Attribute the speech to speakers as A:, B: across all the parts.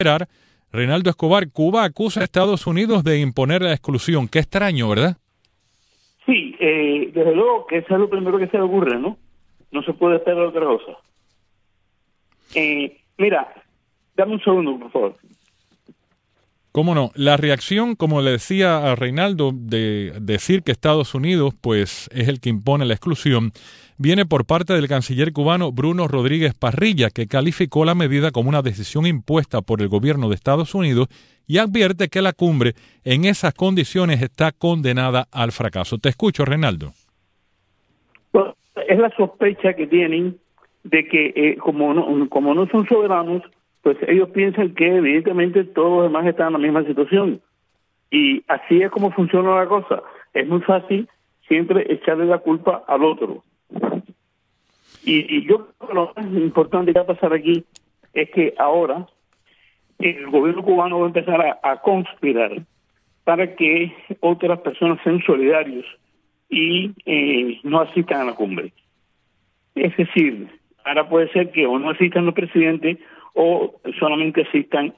A: esperar. Reinaldo Escobar, Cuba acusa a Estados Unidos de imponer la exclusión. Qué extraño, ¿verdad?
B: Sí, desde luego que eso es lo primero que se le ocurre, ¿no? No se puede esperar otra cosa. Mira, dame un segundo, por favor.
A: ¿Cómo no? La reacción, como le decía a Reinaldo, de decir que Estados Unidos pues es el que impone la exclusión, viene por parte del canciller cubano Bruno Rodríguez Parrilla, que calificó la medida como una decisión impuesta por el gobierno de Estados Unidos y advierte que la cumbre en esas condiciones está condenada al fracaso. Te escucho, Reinaldo.
B: Bueno, es la sospecha que tienen de que como no son soberanos, pues ellos piensan que evidentemente todos los demás están en la misma situación. Y así es como funciona la cosa. Es muy fácil siempre echarle la culpa al otro. Y yo creo que lo más importante que va a pasar aquí es que ahora el gobierno cubano va a empezar a conspirar para que otras personas sean solidarios y no asistan a la cumbre. Es decir, ahora puede ser que o no asistan los presidentes o solamente asistan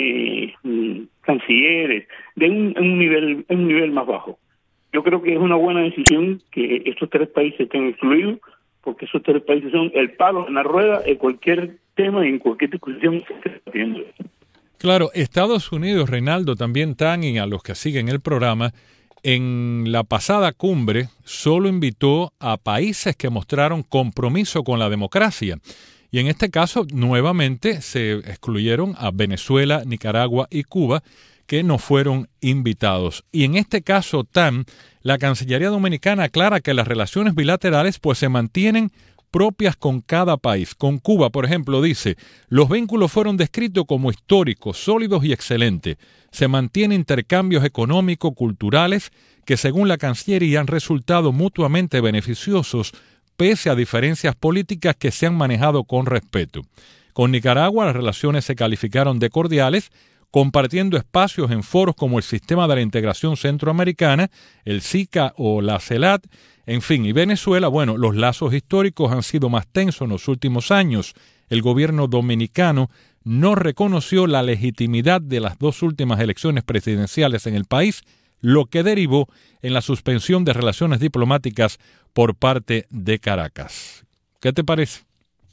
B: cancilleres de un nivel más bajo. Yo creo que es una buena decisión que estos tres países estén incluidos, porque esos tres países son el palo en la rueda en cualquier tema y en cualquier discusión que se esté haciendo.
A: Claro, Estados Unidos, Reinaldo, también tan, y a los que siguen el programa, en la pasada cumbre solo invitó a países que mostraron compromiso con la democracia. Y en este caso, nuevamente, se excluyeron a Venezuela, Nicaragua y Cuba, que no fueron invitados. Y en este caso, la Cancillería Dominicana aclara que las relaciones bilaterales pues se mantienen propias con cada país. Con Cuba, por ejemplo, dice, los vínculos fueron descritos como históricos, sólidos y excelentes. Se mantienen intercambios económicos, culturales, que según la Cancillería han resultado mutuamente beneficiosos pese a diferencias políticas que se han manejado con respeto. Con Nicaragua las relaciones se calificaron de cordiales, compartiendo espacios en foros como el Sistema de la Integración Centroamericana, el SICA o la CELAT, en fin, y Venezuela, bueno, los lazos históricos han sido más tensos en los últimos años. El gobierno dominicano no reconoció la legitimidad de las dos últimas elecciones presidenciales en el país, lo que derivó en la suspensión de relaciones diplomáticas por parte de Caracas. ¿Qué te parece?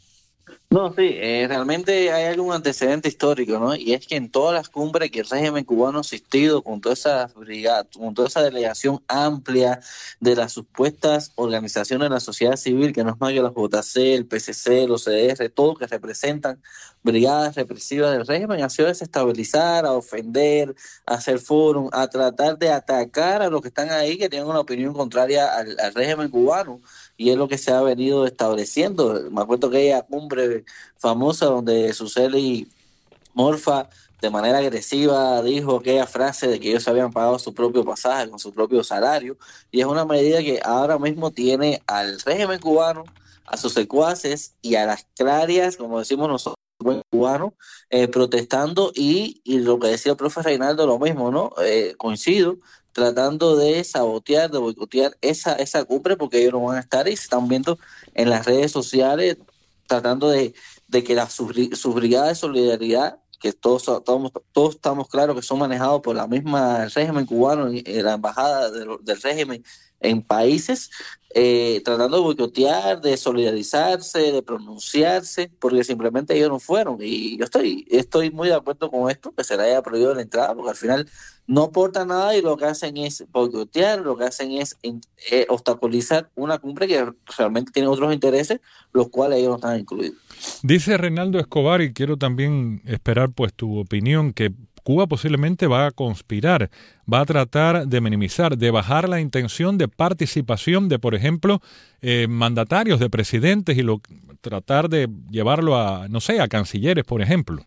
C: No, sí, realmente hay algún antecedente histórico, ¿no? Y es que en todas las cumbres que el régimen cubano ha asistido, con toda esa brigada, con toda esa delegación amplia de las supuestas organizaciones de la sociedad civil, que no es más que la JC, el PCC, los CDR, todos que representan brigadas represivas del régimen, ha sido desestabilizar, a ofender, a hacer fórum, a tratar de atacar a los que están ahí, que tienen una opinión contraria al régimen cubano. Y es lo que se ha venido estableciendo. Me acuerdo que aquella cumbre famosa donde Suseli Morfa de manera agresiva dijo aquella frase de que ellos habían pagado su propio pasaje con su propio salario, y es una medida que ahora mismo tiene al régimen cubano, a sus secuaces y a las clarias, como decimos nosotros, cubanos, protestando y lo que decía el profe Reinaldo, lo mismo, ¿no? Coincido, tratando de sabotear, de boicotear esa cumbre, porque ellos no van a estar y se están viendo en las redes sociales tratando de que sus brigadas de solidaridad, que todos estamos claros que son manejados por la misma régimen cubano y la embajada del régimen en países, tratando de boicotear, de solidarizarse, de pronunciarse, porque simplemente ellos no fueron. Y yo estoy muy de acuerdo con esto, que se le haya prohibido la entrada, porque al final no aporta nada y lo que hacen es boicotear, lo que hacen es obstaculizar una cumbre que realmente tiene otros intereses, los cuales ellos no están incluidos.
A: Dice Reinaldo Escobar, y quiero también esperar pues tu opinión, que Cuba posiblemente va a conspirar, va a tratar de minimizar, de bajar la intención de participación de, por ejemplo, mandatarios, de presidentes, y tratar de llevarlo a, no sé, a cancilleres, por ejemplo.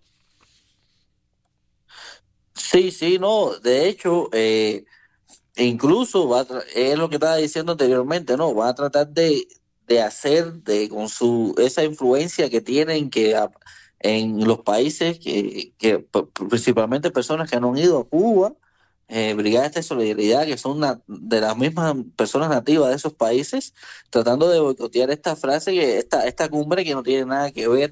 C: Sí, no, de hecho, incluso es lo que estaba diciendo anteriormente, ¿no? Va a tratar de hacer con esa influencia que tienen en los países que principalmente personas que no han ido a Cuba, brigadas de solidaridad que son de las mismas personas nativas de esos países, tratando de boicotear esta frase, esta cumbre que no tiene nada que ver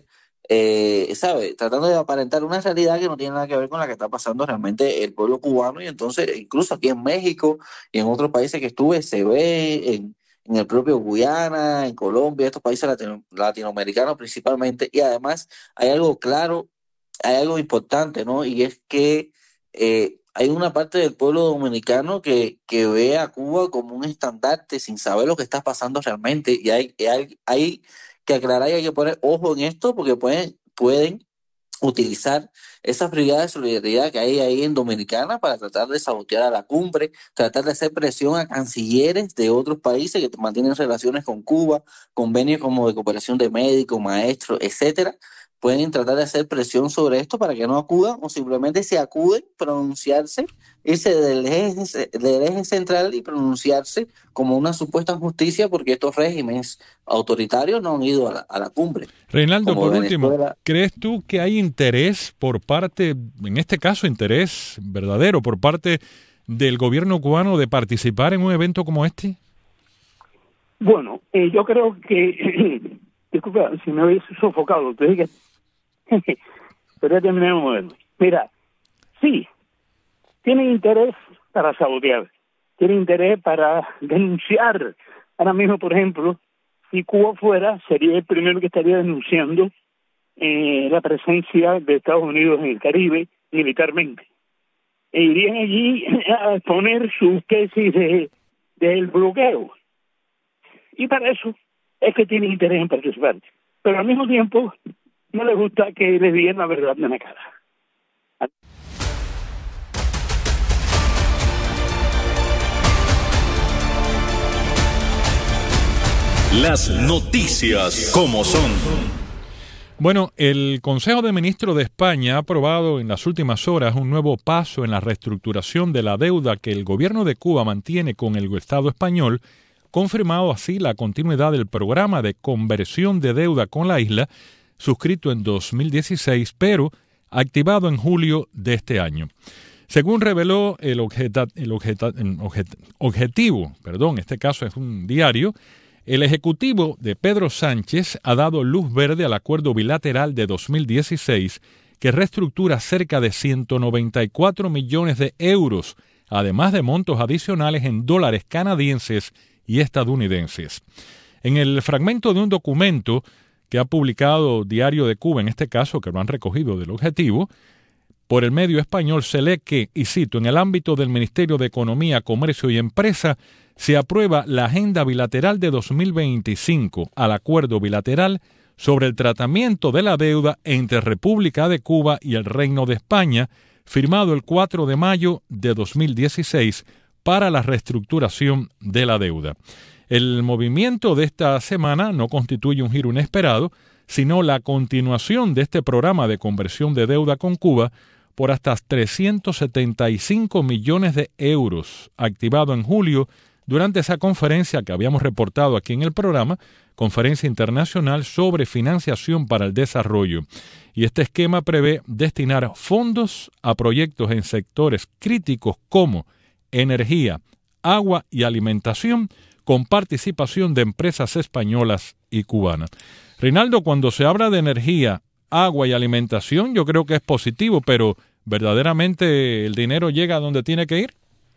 C: ¿sabe? Tratando de aparentar una realidad que no tiene nada que ver con la que está pasando realmente el pueblo cubano. Y entonces, incluso aquí en México y en otros países que estuve, se ve en el propio Guyana, en Colombia, estos países latinoamericanos principalmente. Y además hay algo claro, hay algo importante, ¿no? Y es que hay una parte del pueblo dominicano que ve a Cuba como un estandarte sin saber lo que está pasando realmente. Y hay que aclarar y hay que poner ojo en esto porque pueden utilizar esas brigadas de solidaridad que hay ahí en Dominicana para tratar de sabotear a la cumbre, tratar de hacer presión a cancilleres de otros países que mantienen relaciones con Cuba, convenios como de cooperación de médicos, maestros, etcétera. Pueden tratar de hacer presión sobre esto para que no acudan o simplemente se acuden, pronunciarse, irse del eje central y pronunciarse como una supuesta justicia porque estos regímenes autoritarios no han ido a la cumbre.
A: Reinaldo,
C: Como
A: por último,
C: Venezuela.
A: ¿crees tú que hay interés por parte, en este caso interés verdadero, por parte del gobierno cubano de participar en un evento como este?
B: Bueno, yo creo que, disculpa, si me habéis sofocado, te dije pero ya terminé de moverme. Mira, sí, tienen interés para sabotear, tienen interés para denunciar. Ahora mismo, por ejemplo, si Cuba fuera, sería el primero que estaría denunciando la presencia de Estados Unidos en el Caribe militarmente. E irían allí a exponer su tesis del bloqueo. Y para eso es que tienen interés en participar. Pero al mismo tiempo no les gusta que les digan la verdad en la cara.
D: Las noticias como son.
A: Bueno, el Consejo de Ministros de España ha aprobado en las últimas horas un nuevo paso en la reestructuración de la deuda que el gobierno de Cuba mantiene con el Estado español, confirmado así la continuidad del programa de conversión de deuda con la isla, suscrito en 2016, pero activado en julio de este año. Según reveló el objetivo, este caso es un diario, el Ejecutivo de Pedro Sánchez ha dado luz verde al acuerdo bilateral de 2016 que reestructura cerca de 194 millones de euros, además de montos adicionales en dólares canadienses y estadounidenses. En el fragmento de un documento que ha publicado Diario de Cuba, en este caso, que lo han recogido del Objetivo, por el medio español se lee que, y cito, en el ámbito del Ministerio de Economía, Comercio y Empresa, se aprueba la Agenda Bilateral de 2025 al Acuerdo Bilateral sobre el tratamiento de la deuda entre República de Cuba y el Reino de España, firmado el 4 de mayo de 2016 para la reestructuración de la deuda. El movimiento de esta semana no constituye un giro inesperado, sino la continuación de este programa de conversión de deuda con Cuba por hasta 375 millones de euros, activado en julio durante esa conferencia que habíamos reportado aquí en el programa, Conferencia Internacional sobre Financiación para el Desarrollo. Y este esquema prevé destinar fondos a proyectos en sectores críticos como energía, agua y alimentación, con participación de empresas españolas y cubanas. Reinaldo, cuando se habla de energía, agua y alimentación, yo creo que es positivo, pero ¿verdaderamente el dinero llega a donde tiene que ir?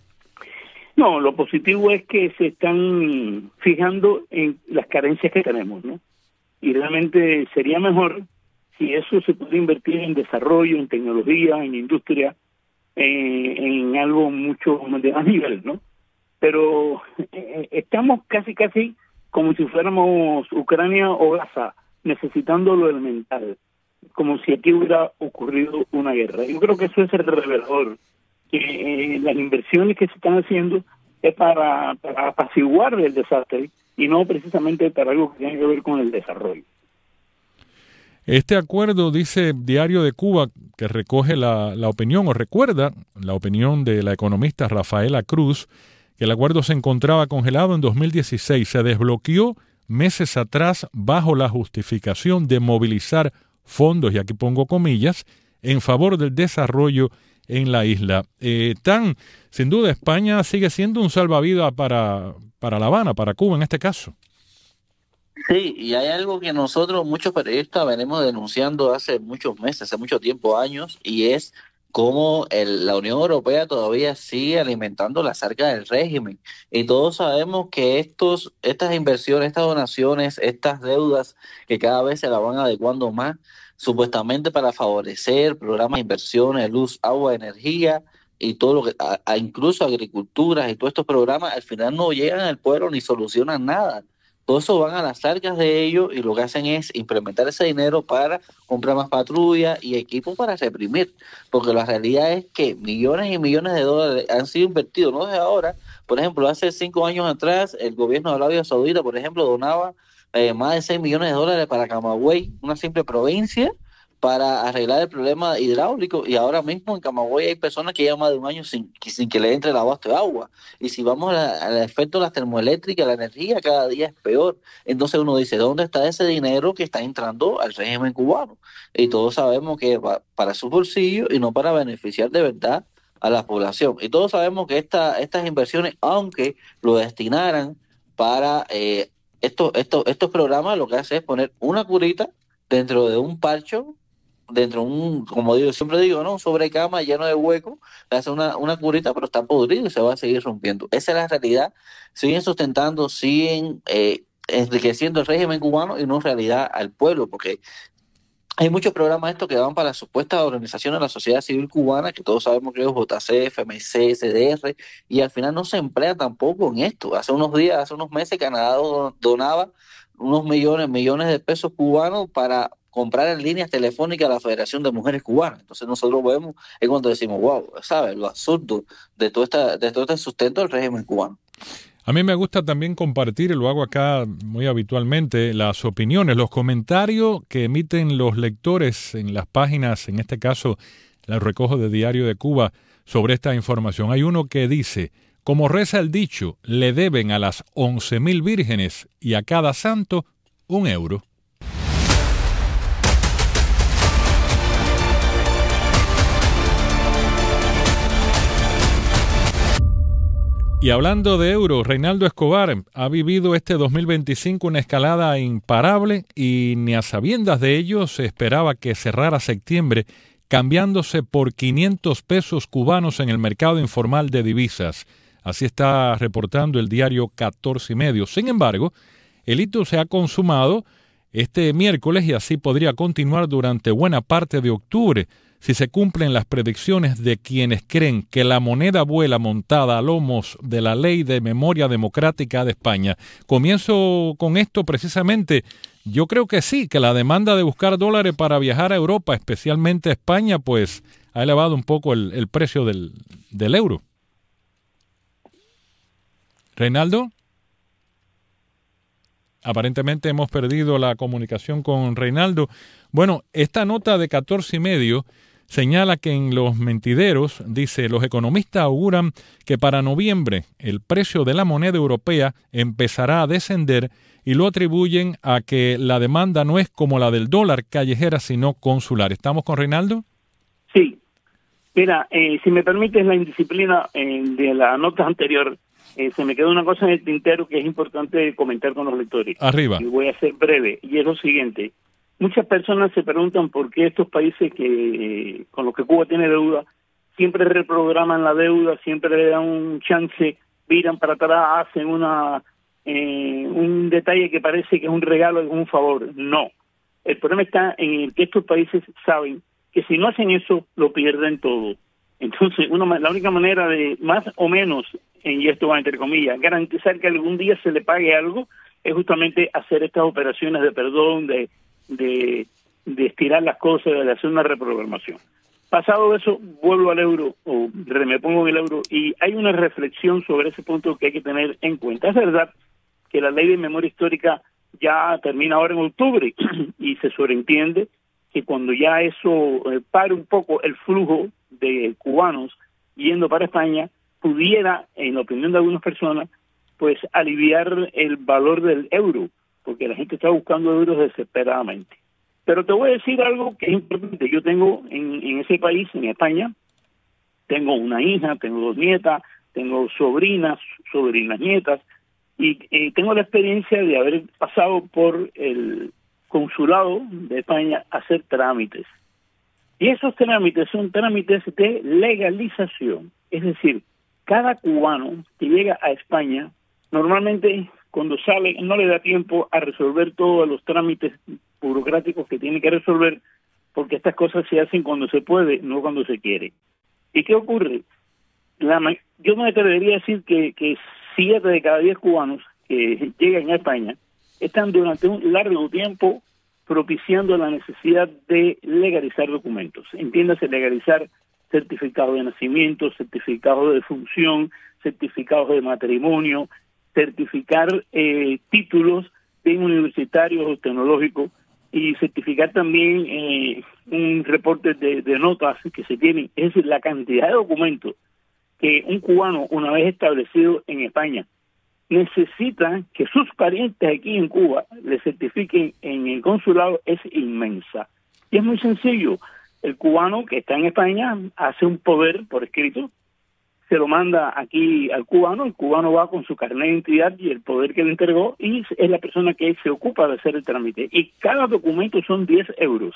B: No, lo positivo es que se están fijando en las carencias que tenemos, ¿no? Y realmente sería mejor si eso se puede invertir en desarrollo, en tecnología, en industria, en algo mucho de más nivel, ¿no? Pero estamos casi como si fuéramos Ucrania o Gaza, necesitando lo elemental, como si aquí hubiera ocurrido una guerra. Yo creo que eso es el revelador, que las inversiones que se están haciendo es para apaciguar el desastre y no precisamente para algo que tiene que ver con el desarrollo.
A: Este acuerdo, dice Diario de Cuba, que recoge la opinión o recuerda la opinión de la economista Rafaela Cruz, que el acuerdo se encontraba congelado en 2016, se desbloqueó meses atrás bajo la justificación de movilizar fondos, y aquí pongo comillas, en favor del desarrollo en la isla. Sin duda, España sigue siendo un salvavidas para La Habana, para Cuba en este caso.
C: Sí, y hay algo que nosotros, muchos periodistas, venimos denunciando hace muchos meses, hace mucho tiempo, años, y es cómo la Unión Europea todavía sigue alimentando las arcas del régimen. Y todos sabemos que estas inversiones, estas donaciones, estas deudas que cada vez se la van adecuando más, supuestamente para favorecer programas de inversiones, luz, agua, energía y todo lo que, incluso agricultura y todos estos programas, al final no llegan al pueblo ni solucionan nada. Todo eso van a las arcas de ellos y lo que hacen es implementar ese dinero para comprar más patrullas y equipos para reprimir, porque la realidad es que millones y millones de dólares han sido invertidos, no desde ahora. Por ejemplo, hace 5 años atrás, el gobierno de Arabia Saudita, por ejemplo, donaba más de 6 millones de dólares para Camagüey, una simple provincia, para arreglar el problema hidráulico, y ahora mismo en Camagüey hay personas que llevan más de un año sin que le entre el abasto de agua. Y si vamos al efecto de las termoeléctricas, la energía cada día es peor. Entonces uno dice, ¿dónde está ese dinero que está entrando al régimen cubano? Y todos sabemos que va para sus bolsillos y no para beneficiar de verdad a la población. Y todos sabemos que estas inversiones, aunque lo destinaran para estos programas, lo que hace es poner una curita dentro de un parcho, dentro de como digo, siempre digo, ¿no? Un sobrecama lleno de huecos, le hace una curita, pero está podrido y se va a seguir rompiendo. Esa es la realidad. Siguen sustentando, siguen enriqueciendo el régimen cubano y no en realidad al pueblo, porque hay muchos programas estos que van para supuestas organizaciones de la sociedad civil cubana, que todos sabemos que es JC, FMC, CDR, y al final no se emplea tampoco en esto. Hace unos meses, Canadá donaba unos millones de pesos cubanos para comprar en líneas telefónicas a la Federación de Mujeres Cubanas. Entonces nosotros vemos, es cuando decimos, wow, ¿sabes? Lo absurdo de todo este sustento del régimen cubano.
A: A mí me gusta también compartir, y lo hago acá muy habitualmente, las opiniones, los comentarios que emiten los lectores en las páginas, en este caso, la recojo de Diario de Cuba, sobre esta información. Hay uno que dice, como reza el dicho, le deben a las 11.000 vírgenes y a cada santo €1. Y hablando de euros, Reinaldo Escobar ha vivido este 2025 una escalada imparable y ni a sabiendas de ello se esperaba que cerrara septiembre cambiándose por 500 pesos cubanos en el mercado informal de divisas. Así está reportando el diario 14 y medio. Sin embargo, el hito se ha consumado este miércoles y así podría continuar durante buena parte de octubre, si se cumplen las predicciones de quienes creen que la moneda vuela montada a lomos de la Ley de Memoria Democrática de España. Comienzo con esto precisamente. Yo creo que sí, que la demanda de buscar dólares para viajar a Europa, especialmente a España, pues ha elevado un poco el precio del euro. ¿Reinaldo? Aparentemente hemos perdido la comunicación con Reinaldo. Bueno, esta nota de 14 y medio señala que en los mentideros, dice, los economistas auguran que para noviembre el precio de la moneda europea empezará a descender y lo atribuyen a que la demanda no es como la del dólar callejera, sino consular. ¿Estamos con Reinaldo?
B: Sí. Mira, si me permites la indisciplina de la nota anterior, se me quedó una cosa en el tintero que es importante comentar con los lectores.
A: Arriba.
B: Y voy a ser breve, y es lo siguiente. Muchas personas se preguntan por qué estos países que con los que Cuba tiene deuda siempre reprograman la deuda, siempre le dan un chance, miran para atrás, hacen un detalle que parece que es un regalo, es un favor. No. El problema está en que estos países saben que si no hacen eso, lo pierden todo. Entonces, la única manera de, más o menos, y esto va entre comillas, garantizar que algún día se le pague algo, es justamente hacer estas operaciones de perdón, de estirar las cosas, de hacer una reprogramación. Pasado eso, vuelvo al euro, o me pongo en el euro, y hay una reflexión sobre ese punto que hay que tener en cuenta. Es verdad que la ley de memoria histórica ya termina ahora en octubre, y se sobreentiende que cuando ya eso pare un poco el flujo de cubanos yendo para España, pudiera, en la opinión de algunas personas, pues aliviar el valor del euro, porque la gente está buscando euros desesperadamente. Pero te voy a decir algo que es importante. Yo tengo en ese país, en España, tengo una hija, tengo 2 nietas, tengo sobrinas nietas, Y tengo la experiencia de haber pasado por el consulado de España a hacer trámites. Y esos trámites son trámites de legalización. Es decir, cada cubano que llega a España, normalmente cuando sale no le da tiempo a resolver todos los trámites burocráticos que tiene que resolver, porque estas cosas se hacen cuando se puede, no cuando se quiere. ¿Y qué ocurre? Yo me atrevería a decir que 7 de cada 10 cubanos que llegan a España están durante un largo tiempo propiciando la necesidad de legalizar documentos. Entiéndase, legalizar certificados de nacimiento, certificados de defunción, certificados de matrimonio, certificar títulos de universitarios o tecnológicos y certificar también un reporte de notas que se tienen. Es decir, la cantidad de documentos que un cubano, una vez establecido en España, necesita que sus parientes aquí en Cuba le certifiquen en el consulado es inmensa. Y es muy sencillo. El cubano que está en España hace un poder por escrito, se lo manda aquí al cubano, el cubano va con su carnet de identidad y el poder que le entregó y es la persona que se ocupa de hacer el trámite. Y cada documento son 10 euros.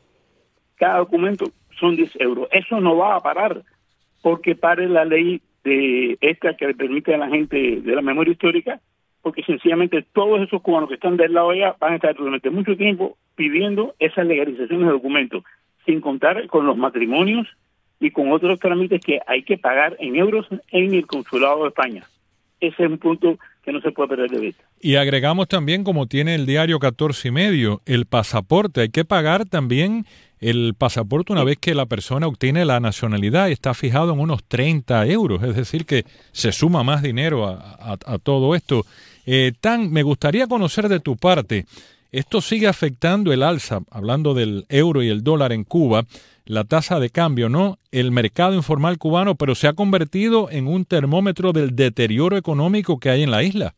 B: Cada documento son 10 euros. Eso no va a parar porque pare la ley de esta que le permite a la gente de la memoria histórica, porque sencillamente todos esos cubanos que están del lado de allá van a estar durante mucho tiempo pidiendo esas legalizaciones de documentos, sin contar con los matrimonios y con otros trámites que hay que pagar en euros en el consulado de España. Ese es un punto que no se puede perder de vista.
A: Y agregamos también, como tiene el diario 14 y medio, el pasaporte. Hay que pagar también el pasaporte una vez que la persona obtiene la nacionalidad. Está fijado en unos 30 euros, es decir que se suma más dinero a todo esto. Tan, me gustaría conocer de tu parte, esto sigue afectando el alza, hablando del euro y el dólar en Cuba, la tasa de cambio, ¿no? El mercado informal cubano, pero se ha convertido en un termómetro del deterioro económico que hay en la isla.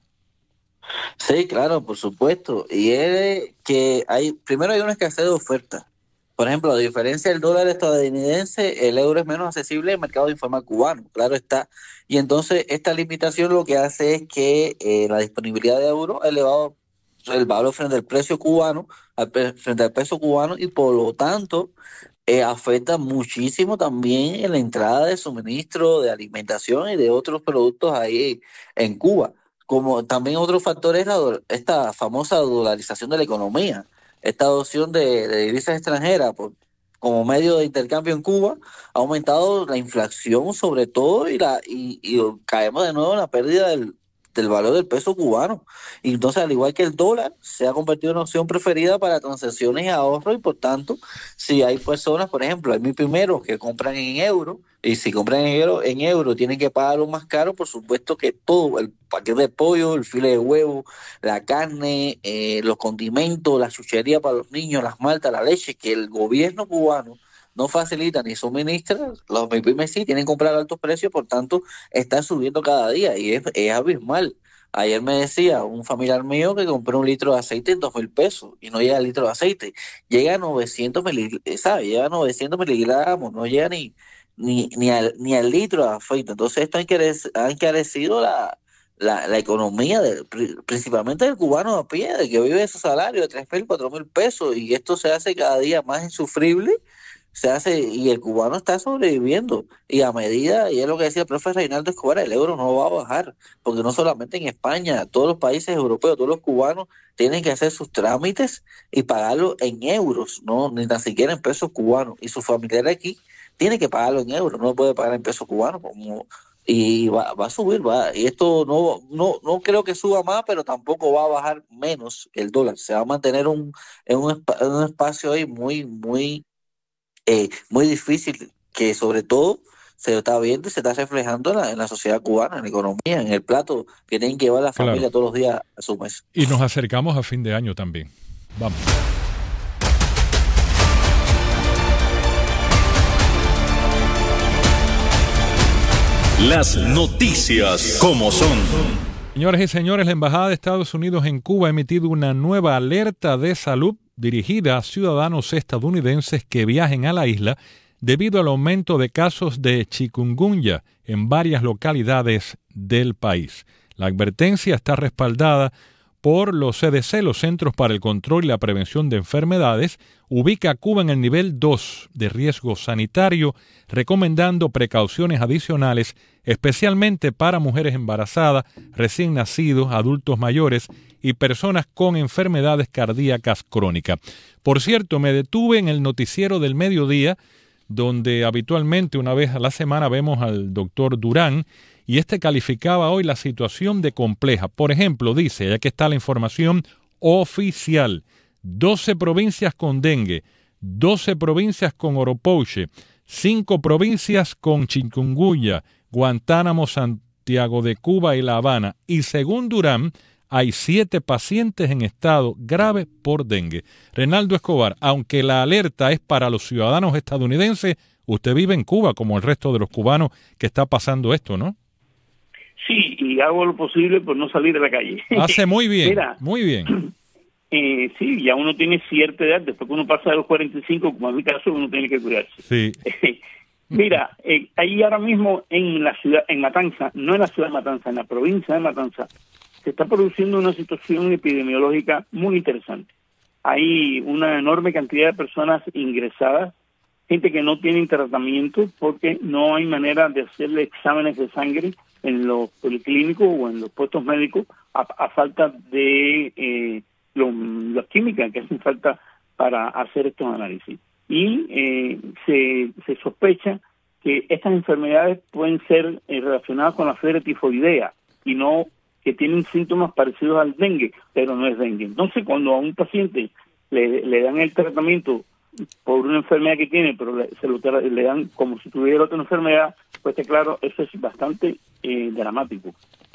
C: Sí, claro, por supuesto. Y es que primero hay una escasez de oferta. Por ejemplo, a diferencia del dólar estadounidense, el euro es menos accesible en el mercado informal cubano, claro está. Y entonces esta limitación lo que hace es que la disponibilidad de euros ha elevado el valor frente al precio cubano, frente al peso cubano, y por lo tanto afecta muchísimo también en la entrada de suministro, de alimentación y de otros productos ahí en Cuba. Como también otro factor es esta famosa dolarización de la economía, esta adopción de divisas extranjeras como medio de intercambio en Cuba ha aumentado la inflación sobre todo y caemos de nuevo en la pérdida del valor del peso cubano. Y entonces, al igual que el dólar, se ha convertido en una opción preferida para transacciones y ahorro, y por tanto, si hay personas, por ejemplo, hay mis primeros que compran en euros, y si compran en euro tienen que pagarlo más caro, por supuesto que todo, el paquete de pollo, el filete de huevo, la carne, los condimentos, la chuchería para los niños, las maltas, la leche, que el gobierno cubano no facilita ni suministra, los MIPYMES sí tienen que comprar a altos precios, por tanto está subiendo cada día y es abismal. Ayer me decía un familiar mío que compró un litro de aceite en 2,000 pesos y no llega el litro de aceite, llega a 900 llega a 900 miligramos, no llega ni al litro de aceite. Entonces esto ha encarecido la economía principalmente del cubano a pie, de que vive de su salario de 3,000, 4,000 pesos, y esto se hace cada día más insufrible. Y el cubano está sobreviviendo, y a medida, y es lo que decía el profe Reinaldo Escobar, el euro no va a bajar, porque no solamente en España, todos los países europeos, todos los cubanos tienen que hacer sus trámites y pagarlo en euros, no ni tan siquiera en pesos cubanos, y su familiar aquí tiene que pagarlo en euros, no puede pagar en pesos cubanos, y va a subir, y esto no creo que suba más, pero tampoco va a bajar menos el dólar, se va a mantener en un espacio ahí muy difícil, que sobre todo se está viendo y se está reflejando en la sociedad cubana, en la economía, en el plato que tienen que llevar la familia todos los días a su mesa.
A: Y nos acercamos a fin de año también. Vamos.
D: Las noticias como son.
A: Señoras y señores, la Embajada de Estados Unidos en Cuba ha emitido una nueva alerta de salud dirigida a ciudadanos estadounidenses que viajen a la isla debido al aumento de casos de chikungunya en varias localidades del país. La advertencia está respaldada por los CDC, los Centros para el Control y la Prevención de Enfermedades, ubica a Cuba en el nivel 2 de riesgo sanitario, recomendando precauciones adicionales, especialmente para mujeres embarazadas, recién nacidos, adultos mayores y personas con enfermedades cardíacas crónicas. Por cierto, me detuve en el noticiero del mediodía, donde habitualmente una vez a la semana vemos al doctor Durán, y calificaba hoy la situación de compleja. Por ejemplo, dice, ya que está la información oficial, 12 provincias con dengue, 12 provincias con oropouche, 5 provincias con chikungunya, Guantánamo, Santiago de Cuba y La Habana. Y según Durán, hay 7 pacientes en estado grave por dengue. Reinaldo Escobar, aunque la alerta es para los ciudadanos estadounidenses, usted vive en Cuba, como el resto de los cubanos, que está pasando esto, ¿no?
B: Sí, y hago lo posible por no salir de la calle.
A: Hace muy bien,
B: Mira,
A: muy bien.
B: Sí, ya uno tiene cierta edad, después que uno pasa de los 45, como en mi caso, uno tiene que cuidarse.
A: Sí.
B: Mira, ahí ahora mismo en la ciudad, en Matanza, no en la ciudad de Matanza, en la provincia de Matanza, se está produciendo una situación epidemiológica muy interesante. Hay una enorme cantidad de personas ingresadas, gente que no tiene tratamiento porque no hay manera de hacerle exámenes de sangre en los policlínicos o en los puestos médicos a falta de las químicas que hacen falta para hacer estos análisis. Y se sospecha que estas enfermedades pueden ser relacionadas con la fiebre tifoidea y no que tienen síntomas parecidos al dengue, pero no es dengue. Entonces, cuando a un paciente le dan el tratamiento por una enfermedad que tiene, pero le dan como si tuviera otra enfermedad, pues claro, eso es bastante dramático.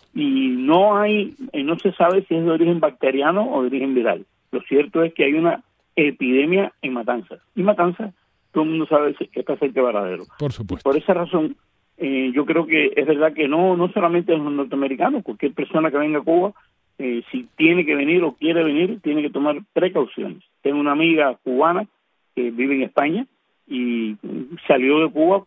B: Y no se sabe si es de origen bacteriano o de origen viral. Lo cierto es que hay una epidemia en Matanzas. Y Matanzas, todo el mundo sabe que está cerca de Varadero.
A: Por supuesto.
B: Por esa razón, yo creo que es verdad que no solamente los norteamericanos, cualquier persona que venga a Cuba, si tiene que venir o quiere venir, tiene que tomar precauciones. Tengo una amiga cubana que vive en España y salió de Cuba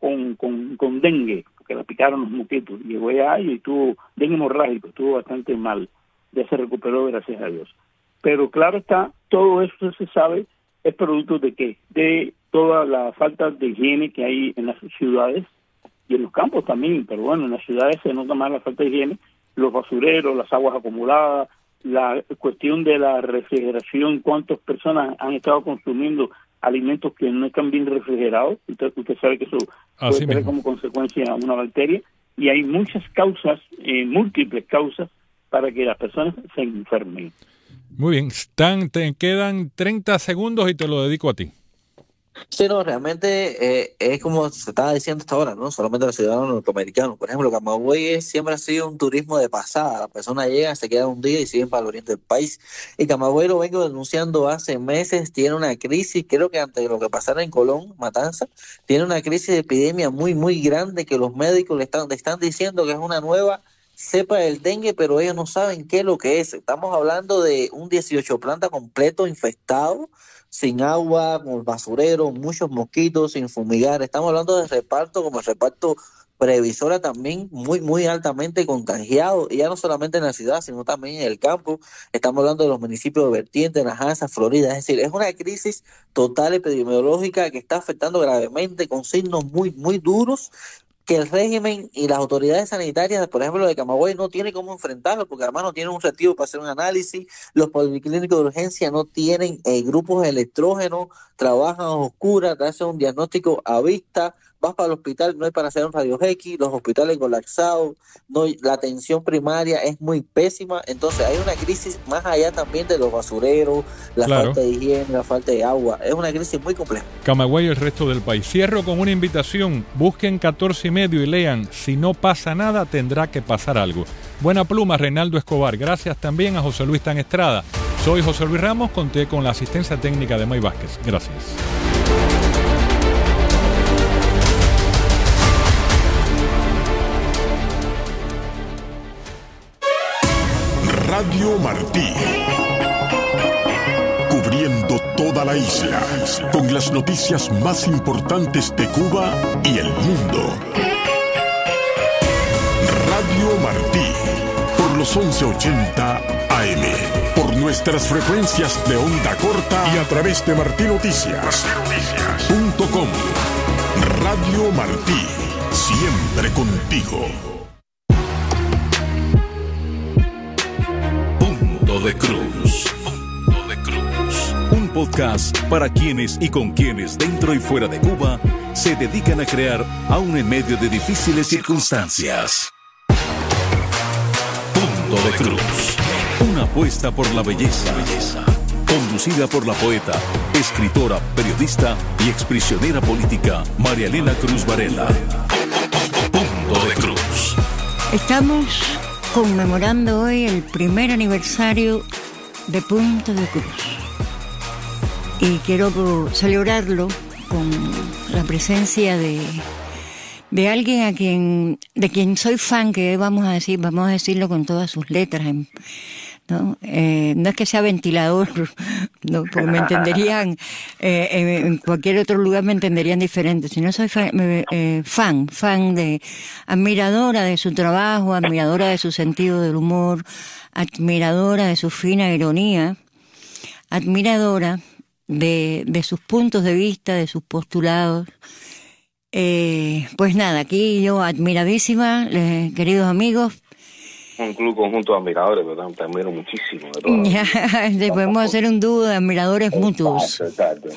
B: con dengue, porque la picaron los mosquitos. Llegó allá y tuvo dengue hemorrágico, estuvo bastante mal. Ya se recuperó, gracias a Dios. Pero claro está, todo eso se sabe, es producto de ¿qué? De toda la falta de higiene que hay en las ciudades y en los campos también, pero bueno, en las ciudades se nota más la falta de higiene, los basureros, las aguas acumuladas, la cuestión de la refrigeración, cuántas personas han estado consumiendo alimentos que no están bien refrigerados, usted sabe que eso puede tener como consecuencia una bacteria, y hay muchas causas, múltiples causas, para que las personas se enfermen.
A: Muy bien, te quedan 30 segundos y te lo dedico a ti.
C: Sí, no, realmente es como se estaba diciendo hasta ahora, no solamente los ciudadanos norteamericanos. Por ejemplo, Camagüey siempre ha sido un turismo de pasada. Las personas llegan, se quedan un día y siguen para el oriente del país. Y Camagüey, lo vengo denunciando hace meses, tiene una crisis, creo que ante lo que pasara en Colón, Matanza, tiene una crisis de epidemia muy, muy grande que los médicos le están diciendo que es una nueva cepa del dengue, pero ellos no saben qué es lo que es. Estamos hablando de un 18 planta completo infestado, sin agua, con basurero, muchos mosquitos, sin fumigar. Estamos hablando de reparto como el reparto Previsora, también muy, muy altamente contagiado, y ya no solamente en la ciudad, sino también en el campo. Estamos hablando de los municipios de Vertiente, Najanza, Florida. Es decir, es una crisis total epidemiológica que está afectando gravemente, con signos muy, muy duros, que el régimen y las autoridades sanitarias, por ejemplo, de Camagüey, no tienen cómo enfrentarlo, porque además no tienen un reactivo para hacer un análisis. Los policlínicos de urgencia no tienen grupos de electrógeno, trabajan a oscuras, te hacen un diagnóstico a vista, vas para el hospital, no hay para hacer un rayos X, los hospitales colapsados, la atención primaria es muy pésima. Entonces hay una crisis más allá también de los basureros, la falta de higiene, la falta de agua. Es una crisis muy compleja.
A: Camagüey y el resto del país. Cierro con una invitación: busquen 14:30 y lean Si no pasa nada, tendrá que pasar algo. Buena pluma, Reinaldo Escobar. Gracias también a José Luis Tan Estrada. Soy José Luis Ramos, conté con la asistencia técnica de May Vázquez. Gracias.
E: Radio Martí, cubriendo toda la isla, con las noticias más importantes de Cuba y el mundo. Radio Martí, por los 1180 AM. Por nuestras frecuencias de onda corta y a través de martinoticias.com. Radio Martí, siempre contigo.
D: Punto de Cruz. Punto de Cruz. Un podcast para quienes y con quienes dentro y fuera de Cuba se dedican a crear aún en medio de difíciles circunstancias. Punto de Cruz. Una apuesta por la belleza. Conducida por la poeta, escritora, periodista y exprisionera política María Elena Cruz Varela. Punto de Cruz.
F: Estamos conmemorando hoy el primer aniversario de Punto de Cruz. Y quiero celebrarlo con la presencia de alguien de quien soy fan, que vamos a decirlo con todas sus letras, ¿no? No es que sea ventilador, no, porque me entenderían, en cualquier otro lugar me entenderían diferente, sino soy fan de, admiradora de su trabajo, admiradora de su sentido del humor, admiradora de su fina ironía, admiradora de sus puntos de vista, de sus postulados. Pues nada, aquí yo admiradísima, queridos amigos.
G: Un club conjunto de admiradores, pero te admiro muchísimo.
F: Ya, podemos hacer un dúo de admiradores mutuos.
G: Exacto.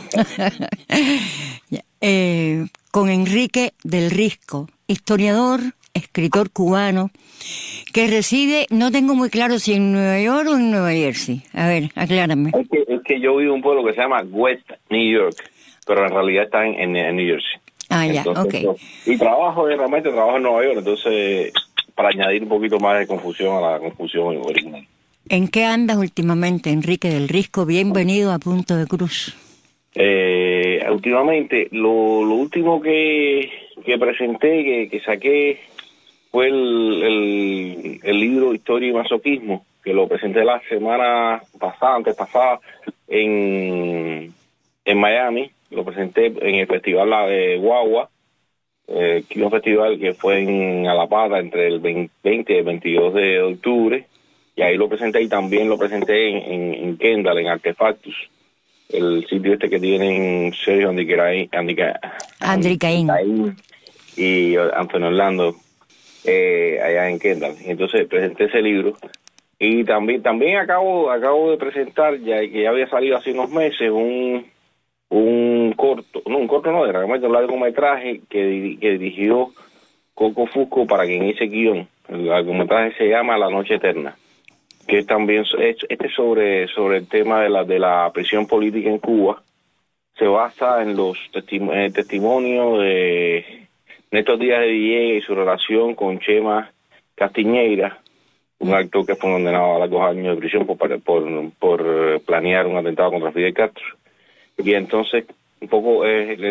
F: Con Enrique del Risco, historiador, escritor cubano, que reside, no tengo muy claro si en Nueva York o en Nueva Jersey. A ver, aclárame.
G: Es que yo vivo en un pueblo que se llama West New York, pero en realidad está en New Jersey.
F: Ah, ya,
G: entonces,
F: ok.
G: Y realmente trabajo en Nueva York, entonces, para añadir un poquito más de confusión a la confusión original.
F: ¿En qué andas últimamente, Enrique del Risco? Bienvenido a Punto de Cruz.
G: Últimamente, lo último que presenté, que saqué, fue el libro Historia y Masoquismo, que lo presenté la semana pasada, antepasada, en Miami. Lo presenté en el festival de Guagua, que es un festival que fue en Alapata entre el 20 y el 22 de octubre, y ahí lo presenté, y también lo presenté en Kendall, en Artefactus, el sitio este que tienen Sergio Andricaín y Antonio Orlando, allá en Kendall. Entonces presenté ese libro, y también acabo de presentar, ya que ya había salido hace unos meses, un realmente un largometraje que dirigió Coco Fusco, para quien hice guión. El largometraje se llama La Noche Eterna, que también sobre el tema de la prisión política en Cuba. Se basa en los testimonios de Néstor Díaz de Villegas y su relación con Chema Castiñeira, un actor que fue condenado a largos años de prisión por planear un atentado contra Fidel Castro. Y entonces un poco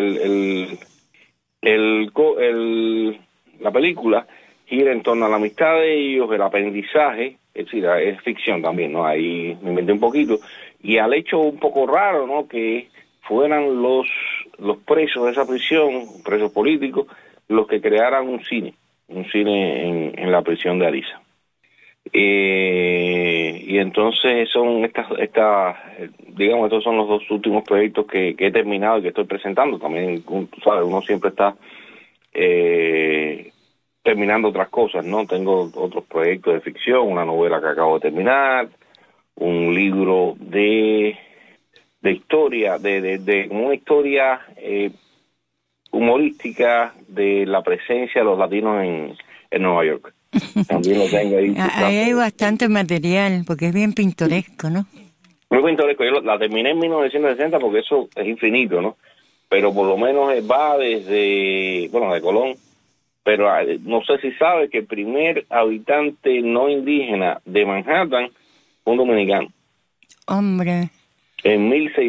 G: la película gira en torno a la amistad de ellos, el aprendizaje, es decir, es ficción también, ¿no? Ahí me inventé un poquito, y al hecho un poco raro, ¿no?, que fueran los presos de esa prisión, presos políticos, los que crearan un cine en la prisión de Ariza. Y entonces son digamos, estos son los dos últimos proyectos que he terminado y que estoy presentando. También, ¿sabes?, uno siempre está terminando otras cosas, ¿no? Tengo otros proyectos de ficción, una novela que acabo de terminar, un libro de historia, de una historia humorística de la presencia de los latinos en Nueva York. También lo tengo ahí.
F: Ahí hay bastante material, porque es bien pintoresco, ¿no?
G: Muy pintoresco. Yo la terminé en 1960 porque eso es infinito, ¿no? Pero por lo menos va desde, de Colón. Pero no sé si sabes que el primer habitante no indígena de Manhattan fue un dominicano.
F: Hombre.
G: En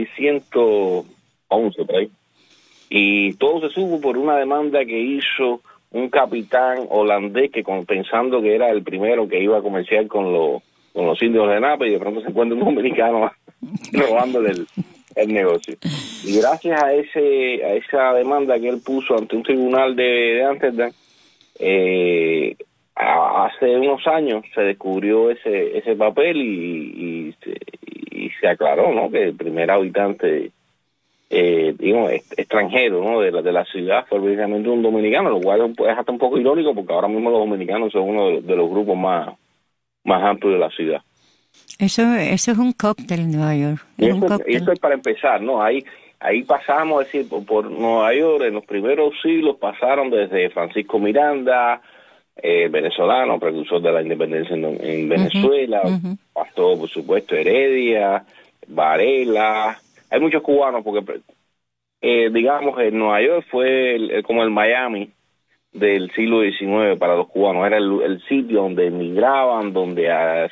G: 1611, por ahí. Y todo se supo por una demanda que hizo un capitán holandés pensando que era el primero que iba a comerciar con los indios de Napa, y de pronto se encuentra un dominicano robándole el negocio. Y gracias a esa demanda que él puso ante un tribunal de Ámsterdam, hace unos años se descubrió ese papel y se aclaró, ¿no?, que el primer habitante extranjero, ¿no?, de la ciudad fue precisamente un dominicano, lo cual es hasta un poco irónico porque ahora mismo los dominicanos son uno de los grupos más amplios de la ciudad.
F: Eso es un cóctel en Nueva York.
G: Eso es para empezar, ¿no? Ahí pasamos, es decir, por Nueva York en los primeros siglos pasaron desde Francisco Miranda, venezolano, precursor de la independencia en Venezuela, pasó por supuesto Heredia, Varela, hay muchos cubanos porque digamos en Nueva York fue como el Miami del siglo XIX para los cubanos, era el sitio donde emigraban, donde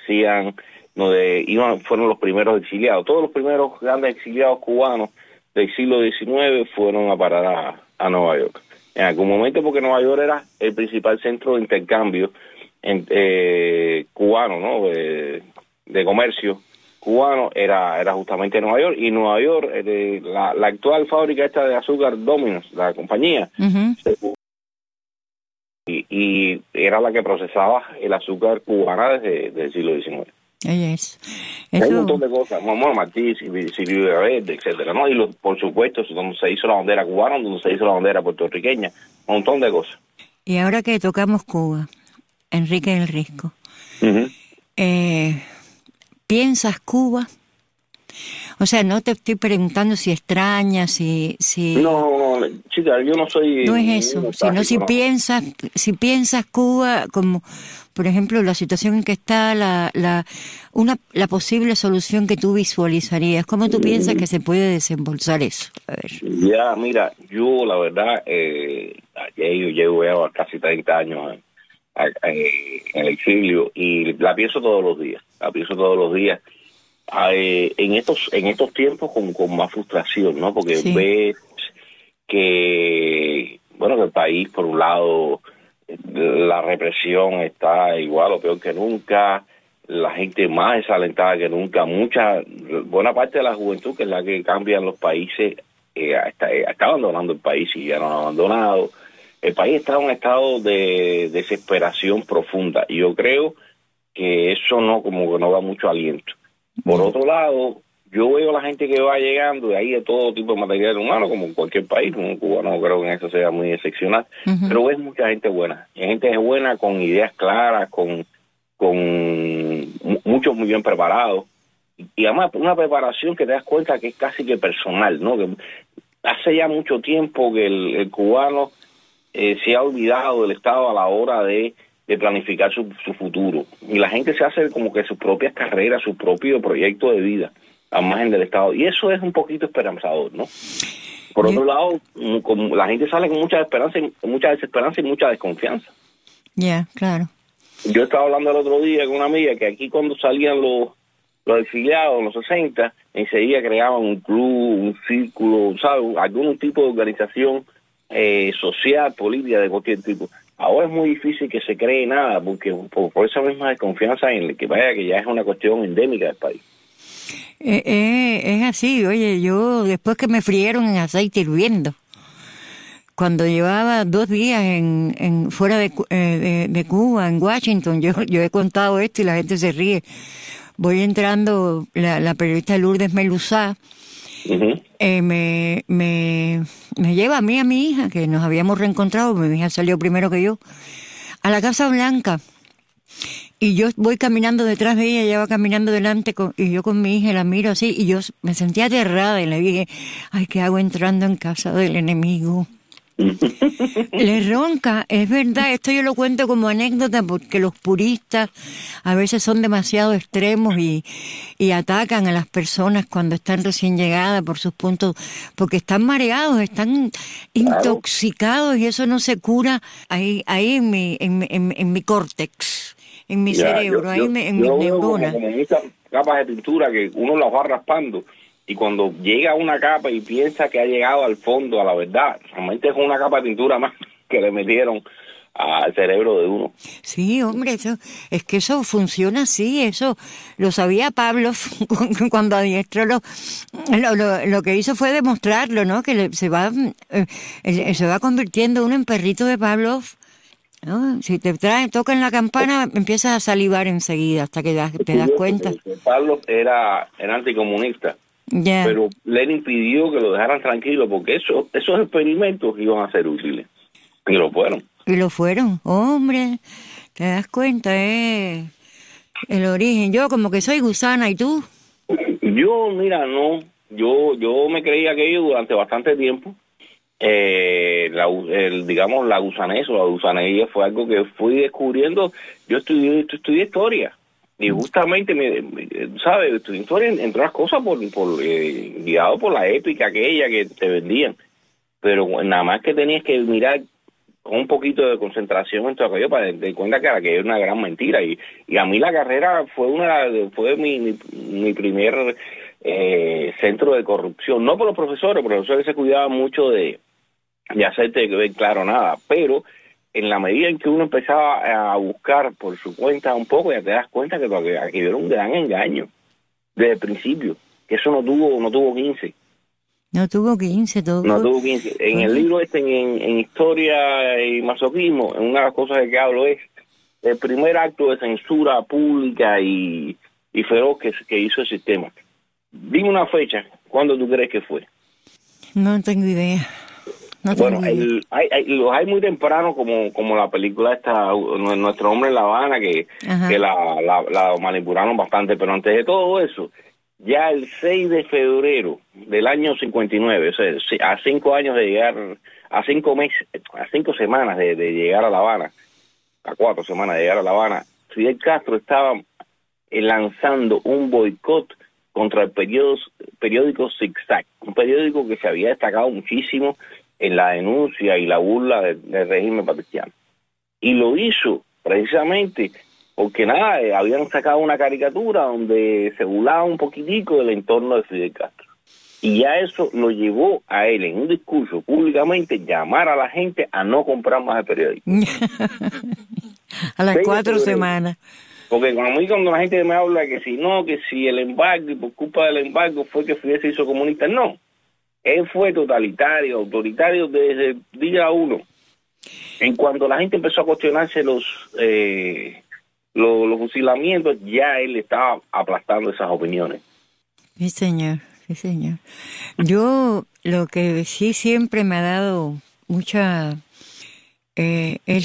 G: fueron los primeros exiliados, todos los primeros grandes exiliados cubanos del siglo XIX fueron a parar a Nueva York. En algún momento porque Nueva York era el principal centro de intercambio cubano, ¿no?, de comercio cubano, era justamente Nueva York, y Nueva York, la actual fábrica esta de azúcar Domino's, la compañía, y era la que procesaba el azúcar cubana desde el siglo XIX. Hay un montón de cosas, Martí, Silvio Verde, etcétera, ¿no? Y por supuesto, donde se hizo la bandera cubana, donde se hizo la bandera puertorriqueña, un montón de cosas.
F: Y ahora que tocamos Cuba, Enrique del Risco, ¿piensas Cuba? O sea, no te estoy preguntando si extrañas, si...
G: No, chica, yo no soy...
F: No es eso, sino si piensas Cuba como, por ejemplo, la situación en que está, la posible solución que tú visualizarías. ¿Cómo tú piensas que se puede desembolsar eso? A ver.
G: Ya, mira, yo la verdad, yo llevo casi 30 años en el exilio y la pienso todos los días. En estos tiempos con más frustración, ¿no? Porque ves que el país, por un lado, la represión está igual o peor que nunca, la gente más desalentada que nunca, buena parte de la juventud, que es la que cambia en los países, está abandonando el país y ya no lo han abandonado. El país está en un estado de desesperación profunda y yo creo que eso como que no da mucho aliento. Por otro lado, yo veo a la gente que va llegando de ahí de todo tipo de material humano, como en cualquier país, como en Cuba no creo que en eso sea muy excepcional, pero ves mucha gente buena, con ideas claras, con muchos muy bien preparados, y además una preparación que te das cuenta que es casi que personal, ¿no? Que hace ya mucho tiempo que el cubano se ha olvidado del Estado a la hora de planificar su futuro, y la gente se hace como que sus propias carreras, su propio proyecto de vida a margen del Estado, y eso es un poquito esperanzador, ¿no? Por otro lado, como la gente sale con mucha esperanza, mucha desesperanza y mucha desconfianza.
F: Claro.
G: Yo estaba hablando el otro día con una amiga que aquí cuando salían los exiliados en los 60, enseguida creaban un club, un círculo, ¿sabes? Algún tipo de organización social, política, de cualquier tipo. Ahora es muy difícil que se cree nada, porque por esa misma desconfianza en que ya es una cuestión endémica del país.
F: Es así, oye, yo después que me frieron en aceite hirviendo, cuando llevaba 2 días fuera de Cuba, en Washington, yo he contado esto y la gente se ríe. Voy entrando, la periodista Lourdes Meluzá, me lleva a mí y a mi hija, que nos habíamos reencontrado, mi hija salió primero que yo, a la Casa Blanca. Y yo voy caminando detrás de ella va caminando delante, y yo con mi hija la miro así, y yo me sentía aterrada y le dije, ay, ¿qué hago entrando en casa del enemigo? Le ronca, es verdad, esto yo lo cuento como anécdota porque los puristas a veces son demasiado extremos y atacan a las personas cuando están recién llegadas por sus puntos, porque están mareados, están intoxicados y eso no se cura ahí en mi córtex, en mi cerebro, en mis neuronas.
G: Como muchas capas de pintura que uno las va raspando. Y cuando llega a una capa y piensa que ha llegado al fondo, a la verdad, realmente es una capa de pintura más que le metieron al cerebro de uno.
F: Sí, hombre, es que eso funciona así, eso lo sabía Pavlov cuando adiestró lo que hizo fue demostrarlo, ¿no? Que se va convirtiendo uno en perrito de Pavlov ¿no? Si te tocan la campana, empiezas a salivar enseguida hasta que te das cuenta.
G: Pablo era anticomunista,
F: Ya.
G: pero Lenin pidió que lo dejaran tranquilo porque esos experimentos iban a ser útiles. Y lo fueron.
F: Y lo fueron, hombre, te das cuenta, el origen. Yo como que soy gusana, ¿y tú?
G: Yo, mira, no, yo me creí aquello durante bastante tiempo. Digamos, la gusanés o la gusanería fue algo que fui descubriendo. Yo estudié historia y justamente, ¿sabes? Estudié historia entre otras cosas guiado por la épica aquella que te vendían. Pero nada más que tenías que mirar con un poquito de concentración en todo aquello para darte cuenta que era una gran mentira. Y a mí la carrera fue mi primer centro de corrupción. No por los profesores se cuidaban mucho de hacerte ver claro nada, pero en la medida en que uno empezaba a buscar por su cuenta un poco, ya te das cuenta que aquí era un gran engaño desde el principio, que eso no tuvo 15.
F: No tuvo 15, todo.
G: No tuvo 15. En el libro en Historia y Masoquismo, una de las cosas de que hablo es el primer acto de censura pública y feroz que hizo el sistema. Dime una fecha, ¿cuándo tú crees que fue?
F: No tengo idea.
G: Los hay muy temprano, como la película esta, Nuestro Hombre en La Habana, que la manipularon bastante, pero antes de todo eso, ya el 6 de febrero del año 59, o sea, a 5 años de llegar, a 5 semanas de llegar a La Habana, a 4 semanas de llegar a La Habana, Fidel Castro estaba lanzando un boicot contra el periódico Zig-Zag, un periódico que se había destacado muchísimo en la denuncia y la burla del régimen patriciano. Y lo hizo precisamente porque habían sacado una caricatura donde se burlaba un poquitico del entorno de Fidel Castro. Y ya eso lo llevó a él en un discurso públicamente llamar a la gente a no comprar más el periódico.
F: A las 4 semanas.
G: Porque cuando la gente me habla que si el embargo, y por culpa del embargo fue que Fidel se hizo comunista, no. Él fue totalitario, autoritario desde el día 1. En cuanto la gente empezó a cuestionarse los fusilamientos, ya él estaba aplastando esas opiniones.
F: Sí, señor, sí, señor. Yo lo que sí siempre me ha dado mucha... es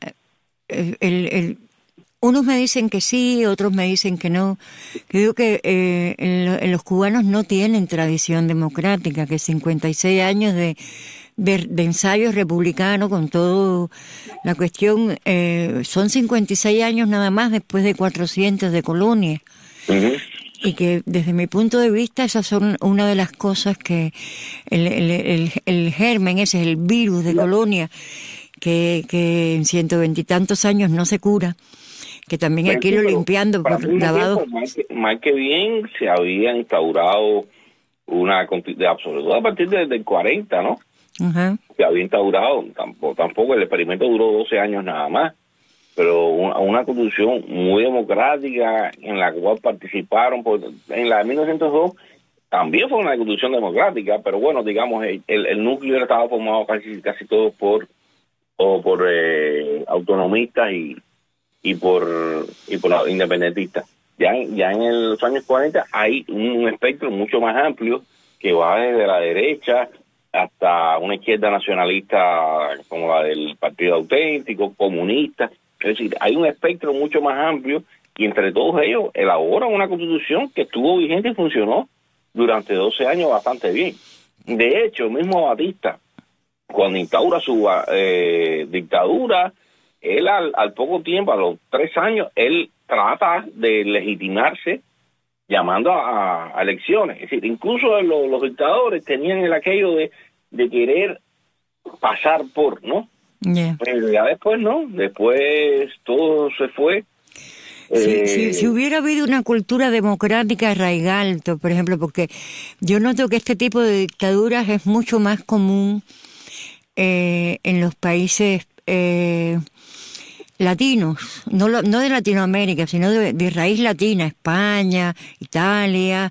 F: unos me dicen que sí, otros me dicen que no. Yo digo que los cubanos no tienen tradición democrática, que 56 años de ensayo republicano con todo la cuestión, son 56 años nada más después de 400 de colonia.
G: Uh-huh.
F: Y que desde mi punto de vista esas son una de las cosas que el germen, ese es el virus de colonia, que en 120 y tantos años no se cura, que también hay que irlo limpiando por lavado.
G: Más que bien se había instaurado una absoluta a partir del 40, ¿no?
F: Uh-huh.
G: Se había instaurado, tampoco el experimento duró 12 años nada más, pero una constitución muy democrática en la cual participaron, en la de 1902 también fue una constitución democrática, pero bueno, digamos, el núcleo estaba formado casi todo por autonomistas y por los independentistas. Ya en los años 40 hay un espectro mucho más amplio que va desde la derecha hasta una izquierda nacionalista como la del Partido Auténtico, comunista. Es decir, hay un espectro mucho más amplio y entre todos ellos elaboran una constitución que estuvo vigente y funcionó durante 12 años bastante bien. De hecho, el mismo Batista, cuando instaura su dictadura, él al poco tiempo, a los 3 años, él trata de legitimarse llamando a elecciones. Es decir, incluso los dictadores tenían el aquello de querer pasar por, ¿no?
F: Yeah.
G: Pero ya después no, después todo se fue.
F: Si hubiera habido una cultura democrática arraigada, por ejemplo, porque yo noto que este tipo de dictaduras es mucho más común en los países latinos, no de Latinoamérica, sino de raíz latina, España, Italia,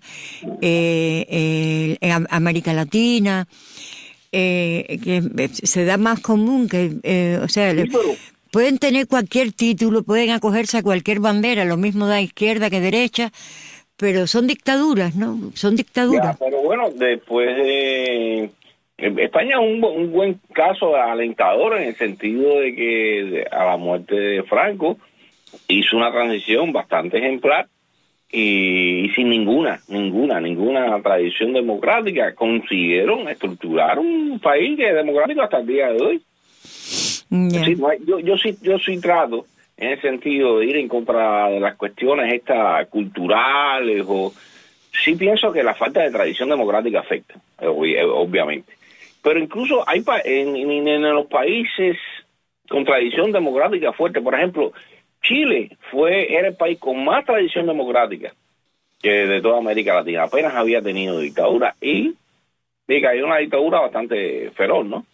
F: América Latina, que se da más común que,
G: Sí,
F: pueden tener cualquier título, pueden acogerse a cualquier bandera, lo mismo da izquierda que derecha, pero son dictaduras, ¿no? Son dictaduras.
G: Ya, pero bueno, después de... España es un buen caso alentador en el sentido de que a la muerte de Franco hizo una transición bastante ejemplar y sin ninguna tradición democrática consiguieron estructurar un país que es democrático hasta el día de hoy.
F: Yeah.
G: Sí, yo sí trato en el sentido de ir en contra de las cuestiones estas culturales, o sí pienso que la falta de tradición democrática afecta, obviamente. Pero incluso hay en los países con tradición democrática fuerte, por ejemplo, Chile era el país con más tradición democrática que de toda América Latina. Apenas había tenido dictadura y cayó una dictadura bastante feroz, ¿no?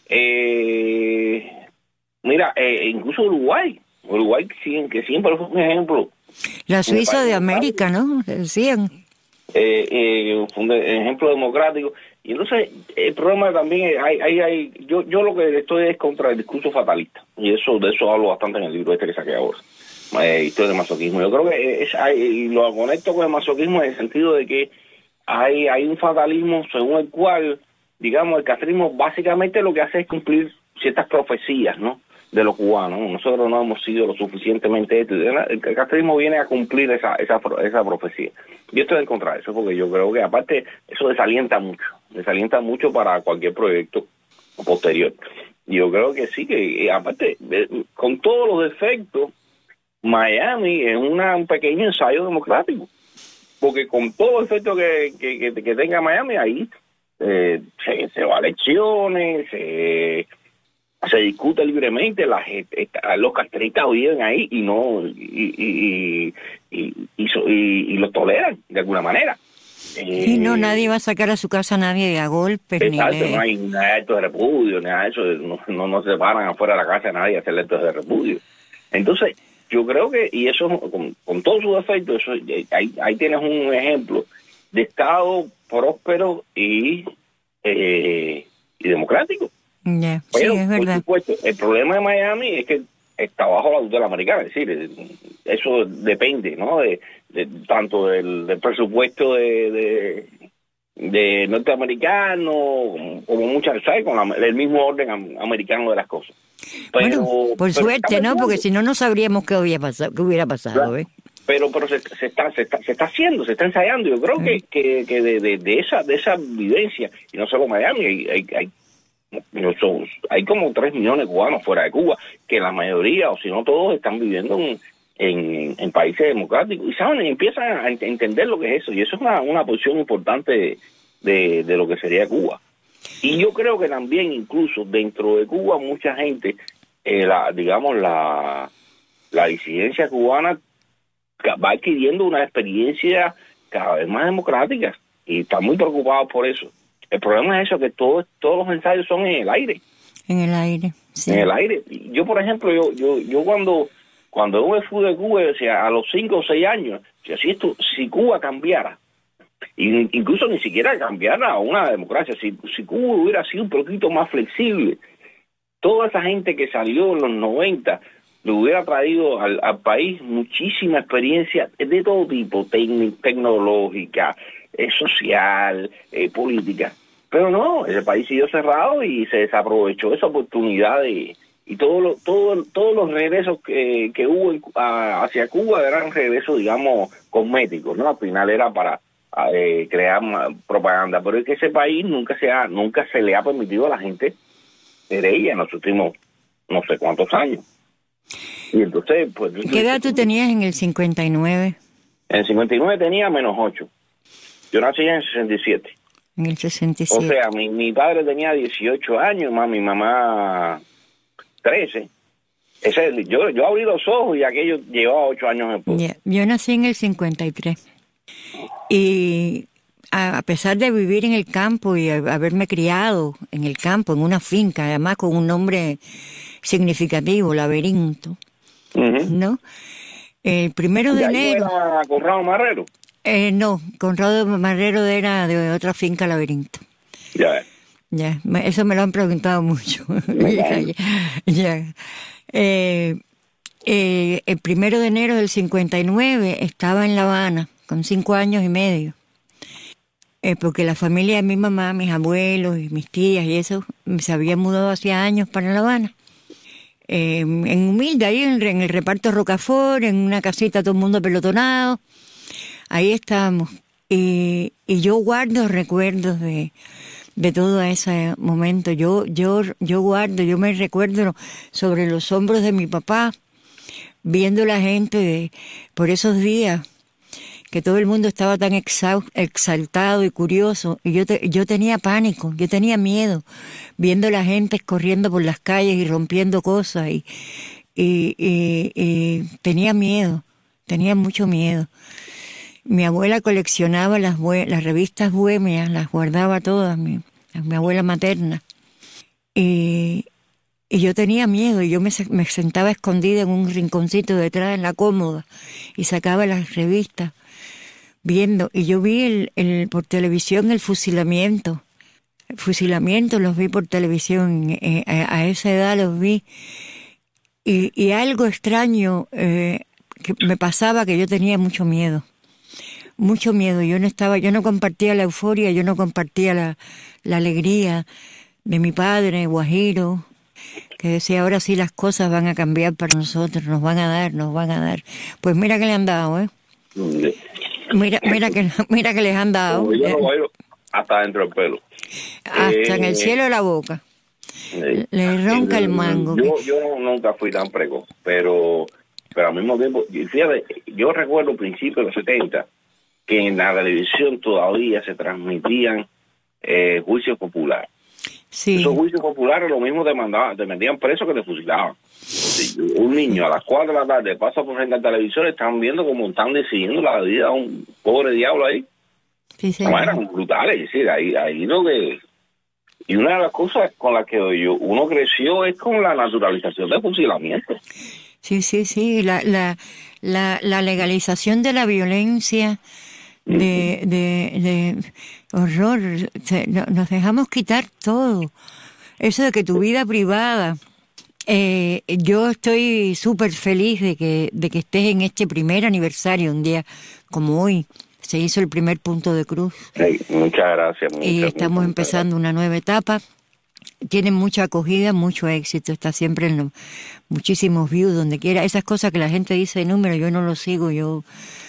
G: Incluso Uruguay que siempre fue un ejemplo.
F: La Suiza de América, ¿no? Decían.
G: Un ejemplo democrático. Y entonces el problema también yo lo que estoy es contra el discurso fatalista, y de eso hablo bastante en el libro que saqué ahora, Historia del masoquismo. Yo creo que y lo conecto con el masoquismo en el sentido de que hay un fatalismo según el cual, digamos, el castrismo básicamente lo que hace es cumplir ciertas profecías, ¿no?, de los cubanos. Nosotros no hemos sido lo suficientemente... El castrismo viene a cumplir esa profecía. Yo estoy en contra de eso, porque yo creo que aparte eso desalienta mucho para cualquier proyecto posterior. Y yo creo que sí, que aparte, con todos los defectos, Miami es un pequeño ensayo democrático, porque con todo el efecto que tenga Miami, ahí se va a elecciones, se discute libremente, los castristas viven ahí y lo toleran de alguna manera.
F: Y nadie va a sacar a su casa a nadie de a golpes.
G: Exacto, no hay actos de repudio, nada de eso, no se paran afuera de la casa a nadie a hacer actos de repudio. Entonces, yo creo que, y eso con todos sus defectos, ahí tienes un ejemplo de Estado próspero y democrático.
F: Yeah,
G: pero,
F: sí, es verdad.
G: Por supuesto, el problema de Miami es que está bajo la tutela americana, es decir, eso depende, ¿no?, de tanto del presupuesto de norteamericano como muchas, ¿sabes?, con el mismo orden americano de las cosas. Pero,
F: bueno, por suerte, ¿no?, porque si no sabríamos qué hubiera pasado,
G: claro.
F: ¿eh?
G: Pero se está haciendo, se está ensayando. Yo creo que de esa vivencia, y no solo Miami, hay como 3 millones de cubanos fuera de Cuba, que la mayoría, o si no todos, están viviendo en países democráticos, y saben, empiezan a entender lo que es eso, y eso es una posición importante de lo que sería Cuba. Y yo creo que también, incluso dentro de Cuba, mucha gente, la disidencia cubana va adquiriendo una experiencia cada vez más democrática, y están muy preocupados por eso. El problema es eso, que todos los ensayos son en el aire.
F: En el aire, sí.
G: En el aire. Yo, por ejemplo, yo cuando yo me fui de Cuba, o sea, a los 5 o 6 años, si Cuba cambiara, incluso ni siquiera cambiara a una democracia, si Cuba hubiera sido un poquito más flexible, toda esa gente que salió en los 90 le hubiera traído al país muchísima experiencia de todo tipo, tecnológica, social, política. Pero no, ese país siguió cerrado y se desaprovechó esa oportunidad y todos los regresos que hubo hacia Cuba eran regresos, digamos, cosméticos, ¿no? Al final era para crear propaganda, pero es que ese país nunca se le ha permitido a la gente ser ella en los últimos no sé cuántos años. Y entonces, pues...
F: ¿Qué edad tú tenías en el 59?
G: En el 59 tenía -8. Yo nací en el 67.
F: En el 67.
G: O sea, mi padre tenía 18 años, mi mamá 13. Yo abrí los ojos y aquello llevaba 8 años después.
F: Yeah. Yo nací en el 53. Y a pesar de vivir en el campo y haberme criado en el campo, en una finca, además con un nombre significativo, Laberinto, ¿no? El 1 de enero...
G: ¿Era Conrado Marrero?
F: No, Conrado Marrero era de otra finca, Laberinto.
G: Ya.
F: Ya, eso me lo han preguntado mucho. Ya. El 1 de enero del 59 estaba en La Habana, con 5 años y medio. Porque la familia de mi mamá, mis abuelos y mis tías y eso, se habían mudado hacía años para La Habana. En humilde, ahí en el reparto Rocafort, en una casita todo el mundo apelotonado. Ahí estábamos. Y yo guardo recuerdos de todo ese momento. Yo me recuerdo sobre los hombros de mi papá, viendo la gente por esos días, que todo el mundo estaba tan exaltado y curioso, y yo tenía pánico, yo tenía miedo, viendo la gente corriendo por las calles y rompiendo cosas, y tenía miedo, tenía mucho miedo. Mi abuela coleccionaba las revistas bohemias, las guardaba todas, mi abuela materna, y yo tenía miedo, y yo me sentaba escondida en un rinconcito detrás en la cómoda, y sacaba las revistas, viendo, y yo vi por televisión el fusilamiento. Los vi por televisión, a esa edad los vi, y algo extraño que me pasaba, que yo tenía mucho miedo, yo no compartía la euforia, yo no compartía la alegría de mi padre, Guajiro, que decía, ahora sí las cosas van a cambiar para nosotros, nos van a dar. Pues mira que le han dado, Mira que les han dado.
G: Yo lo bailo hasta dentro del pelo.
F: Hasta en el cielo de la boca. Le ronca el mango.
G: Yo nunca fui tan precoz, pero al mismo tiempo, fíjate, yo recuerdo principios de los 70 que en la televisión todavía se transmitían juicios populares.
F: Sí.
G: Esos juicios populares lo mismo te metían preso que te fusilaban. Un niño a las 4 de la tarde pasa por frente al televisor, están viendo cómo están decidiendo la vida a un pobre diablo ahí.
F: Sí, sí.
G: No, eran brutales, es decir, ahí lo que... Y una de las cosas con las que uno creció es con la naturalización del fusilamiento.
F: Sí, la legalización de la violencia, de horror, nos dejamos quitar todo. Eso de que tu vida privada... yo estoy súper feliz de que estés en este primer aniversario, un día como hoy. Se hizo el primer punto de cruz.
G: Sí, muchas gracias.
F: Y estamos empezando una nueva etapa. Tiene mucha acogida, mucho éxito. Está siempre en muchísimos views, donde quiera. Esas cosas que la gente dice de número, yo no lo sigo, yo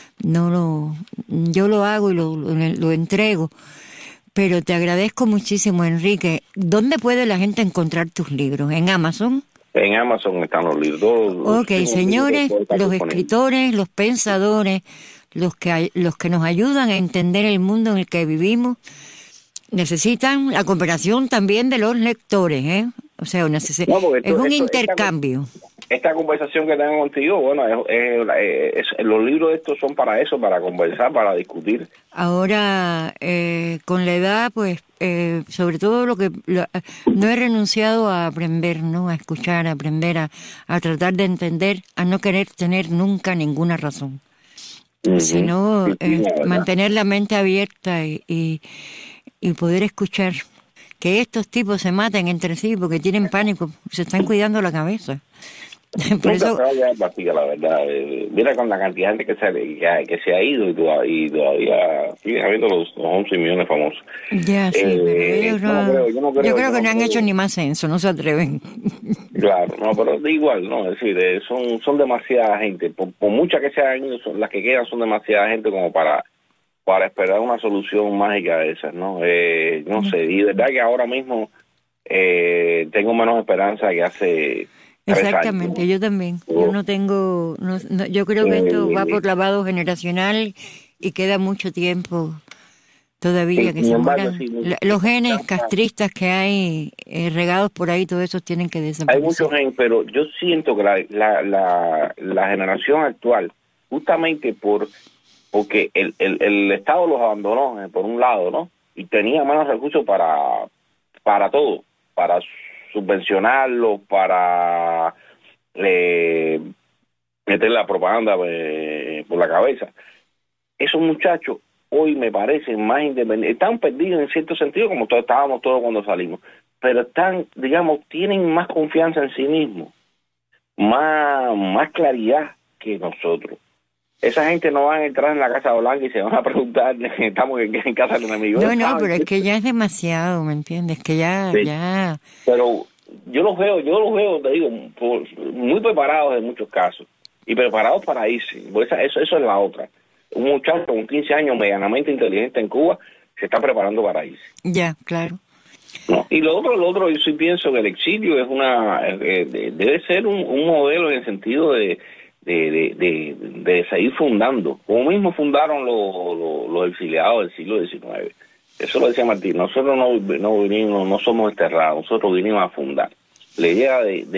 F: lo hago y lo entrego. Pero te agradezco muchísimo, Enrique. ¿Dónde puede la gente encontrar tus libros? ¿En Amazon?
G: En Amazon están los libros.
F: Ok, señores, los escritores, los pensadores, los que nos ayudan a entender el mundo en el que vivimos, necesitan la cooperación también de los lectores, O sea, es un intercambio.
G: Esta conversación que tengo contigo, bueno, los libros estos son para eso, para conversar, para discutir.
F: Ahora, con la edad, pues, sobre todo no he renunciado a aprender, ¿no? A escuchar, a aprender, a tratar de entender, a no querer tener nunca ninguna razón. Sino mantener la mente abierta y poder escuchar. Que estos tipos se maten entre sí porque tienen pánico, se están cuidando la cabeza. Por eso...
G: la verdad. Mira con la cantidad de gente que se ha ido y todavía siguen habiendo los 11 millones famosos.
F: Ya, sí, pero yo creo que no han hecho ni más censo, no se atreven.
G: Claro, no, pero igual, no, es decir, son demasiada gente. Por muchas que sean, las que quedan son demasiada gente como para esperar una solución mágica de esas, ¿no? No sé, y de verdad que ahora mismo tengo menos esperanza que hace...
F: Exactamente, yo también. Yo no tengo... yo creo que esto va por lavado generacional y queda mucho tiempo todavía que se mueran. Los genes castristas que hay regados por ahí, todos esos tienen que desaparecer.
G: Hay muchos genes, pero yo siento que la generación actual, justamente porque el Estado los abandonó, por un lado, ¿no? Y tenía menos recursos para todo, para subvencionarlos, para meter la propaganda por la cabeza. Esos muchachos hoy me parecen más independientes, están perdidos en cierto sentido, como estábamos todos cuando salimos, pero tienen más confianza en sí mismos. más claridad que nosotros. Esa gente no va a entrar en la Casa Blanca y se van a preguntar, estamos en casa del enemigo.
F: No, pero es que ya es demasiado, ¿me entiendes? Que ya,
G: sí.
F: ya...
G: Pero yo los veo, te digo, muy preparados en muchos casos, y preparados para irse. Eso es la otra. Un muchacho con 15 años medianamente inteligente en Cuba se está preparando para irse.
F: Ya, claro.
G: No, y lo otro, yo sí pienso que el exilio es debe ser un modelo en el sentido de seguir fundando, como mismo fundaron los exiliados del siglo XIX. Eso lo decía Martín, nosotros no somos enterrados, nosotros vinimos a fundar. La idea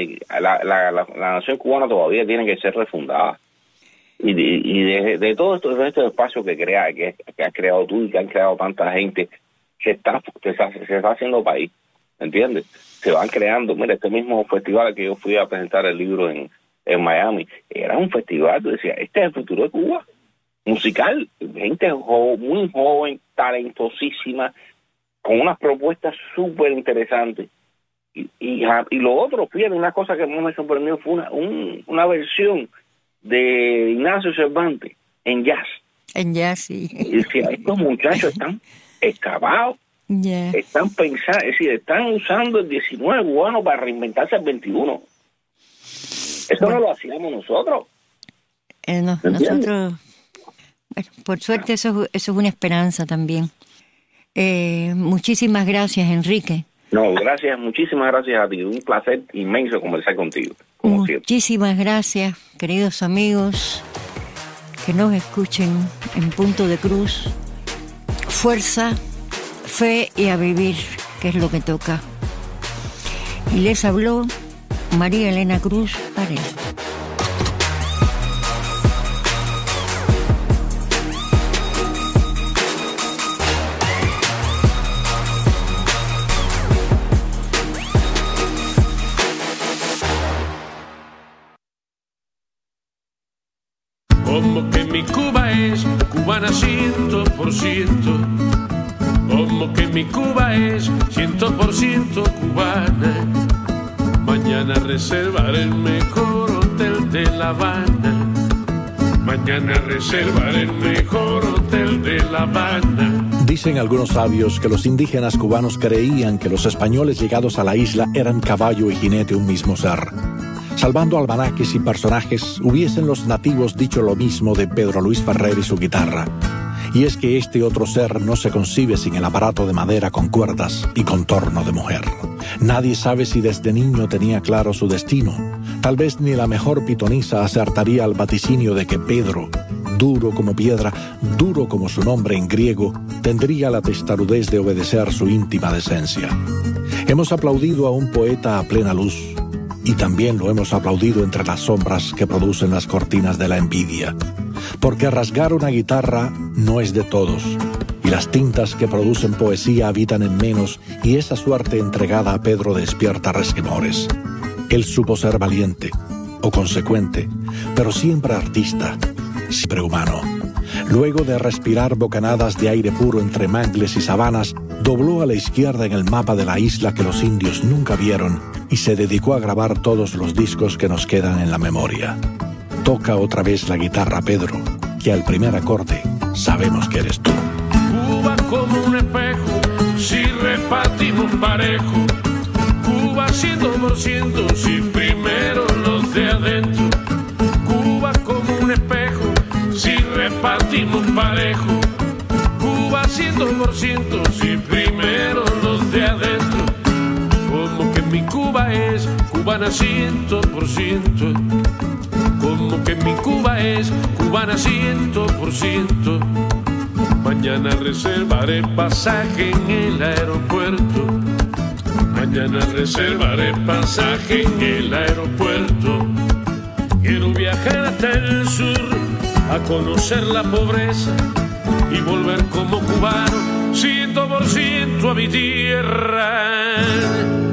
G: la nación cubana todavía tiene que ser refundada. Y de todos estos espacios que has creado tú y que han creado tanta gente, se está haciendo país, ¿entiendes? Se van creando. Mira, este mismo festival que yo fui a presentar el libro en Miami, era un festival, tú decías, este es el futuro de Cuba, musical, gente muy joven, talentosísima, con unas propuestas súper interesantes. Y lo otro, fíjate, una cosa que más me sorprendió fue una versión de Ignacio Cervantes en jazz.
F: En jazz, sí.
G: Y decía, estos muchachos están excavados, están pensando, es decir, están usando el 19 cubano para reinventarse el 21. Eso no lo hacíamos nosotros.
F: No, nosotros, bueno, por suerte eso es una esperanza también. Muchísimas gracias, Enrique.
G: No, muchísimas gracias a ti. Un placer inmenso conversar contigo.
F: Muchísimas gracias, queridos amigos que nos escuchen en Punto de Cruz. Fuerza, fe y a vivir, que es lo que toca. Y les habló María Elena Cruz Varela.
H: Como que mi Cuba es cubana 100%. Como que mi Cuba es 100% cubana. Mañana reservaré el mejor hotel de La Habana. Mañana reservaré el mejor hotel de La Habana.
I: Dicen algunos sabios que los indígenas cubanos creían que los españoles llegados a la isla eran caballo y jinete un mismo ser. Salvando almanaques y personajes, hubiesen los nativos dicho lo mismo de Pedro Luis Ferrer y su guitarra. Y es que este otro ser no se concibe sin el aparato de madera con cuerdas y contorno de mujer. Nadie sabe si desde niño tenía claro su destino. Tal vez ni la mejor pitonisa acertaría al vaticinio de que Pedro, duro como piedra, duro como su nombre en griego, tendría la testarudez de obedecer su íntima decencia. Hemos aplaudido a un poeta a plena luz, y también lo hemos aplaudido entre las sombras que producen las cortinas de la envidia. Porque rasgar una guitarra no es de todos, y las tintas que producen poesía habitan en menos, y esa suerte entregada a Pedro despierta resquemores. Él supo ser valiente, o consecuente, pero siempre artista, siempre humano. Luego de respirar bocanadas de aire puro entre mangles y sabanas, dobló a la izquierda en el mapa de la isla que los indios nunca vieron y se dedicó a grabar todos los discos que nos quedan en la memoria. Toca otra vez la guitarra, Pedro, que al primer acorde sabemos que eres tú.
H: Cuba como un espejo, si repartimos parejo. Cuba 100%, si primero los de adentro. Cuba como un espejo, si repartimos parejo. Cuba 100%, si primero los de adentro. Como que mi Cuba es cubana 100%. Como que mi Cuba es cubana 100%. Mañana reservaré pasaje en el aeropuerto. Mañana reservaré pasaje en el aeropuerto. Quiero viajar hasta el sur a conocer la pobreza y volver como cubano 100% a mi tierra.